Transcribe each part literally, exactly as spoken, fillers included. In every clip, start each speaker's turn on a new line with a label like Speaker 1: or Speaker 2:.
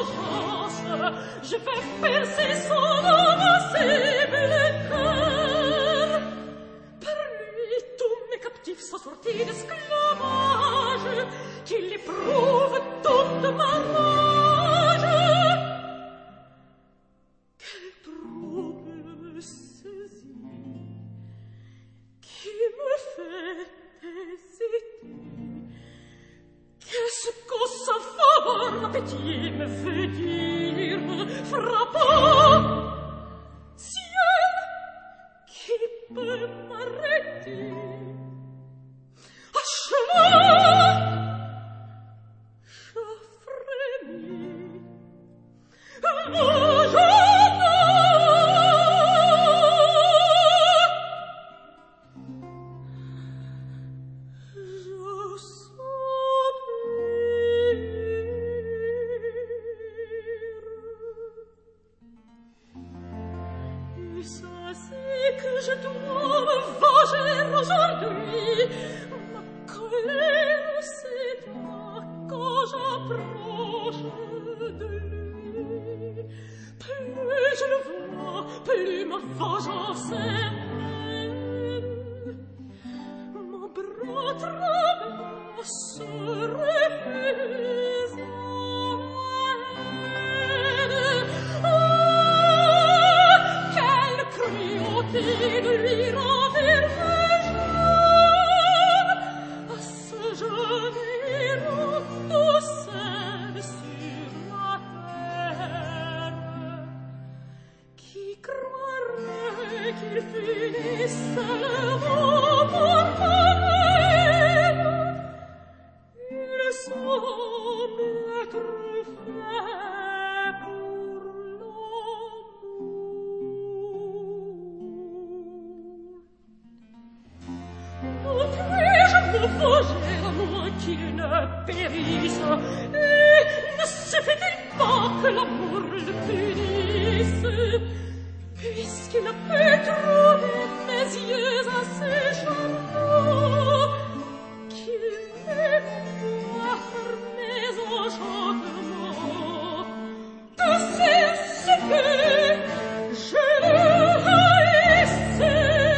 Speaker 1: vengeance. Je vais percer son invincible cœur. Per lui, tous mes captifs sont sortis d'esclavage, qu'il éprouve toute ma rage. Quel trouble saisit qui me fait hésiter? Qu'est-ce qu'au sa faveur l'appétit me fait dire, frappant? Ciel, qui peut m'arrêter? À cheval, je frémis. Je dois me venger aujourd'hui. Ma colère s'éteint quand j'approche de lui. Plus je le vois, plus ma vengeance est reine. Mon bras tremblant se refuse à l'aide. Oh, quelle cruauté de lui ravir les jambes à ce jeune héros tout seul sur la terre. Qui croirait qu'il finisse seulement pour mourir? Il semble être fait pour venger à moins qu'il ne périsse, et ne suffit-il pas que l'amour le punisse? Puisqu'il a pu trouver mes yeux assez charmants, qu'il m'évoie mes enchantements, que s'il se peut, je le haïssais.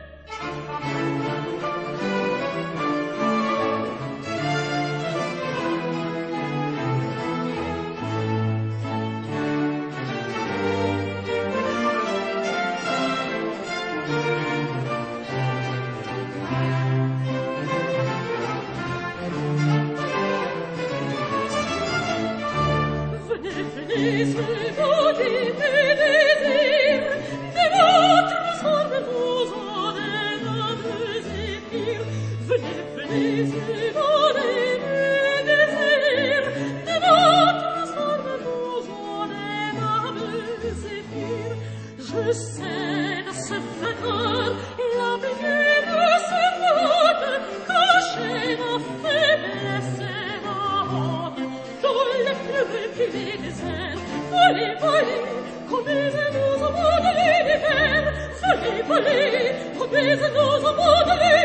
Speaker 1: Venez, ce baudet mes désirs, de votre sorte vous en aimables zéphyrs. Venez, venez, ce baudet mes désirs, de votre sorte vous en aimables zéphyrs. Je sais dans ce vainqueur la bienveillance note, cachée ma faiblesse et ma honte, dans les plus reculés des airs. Volez, volez, conduisez-nous au bout de l'univers. Volez, volez, conduisez-nous au bout de l'univers.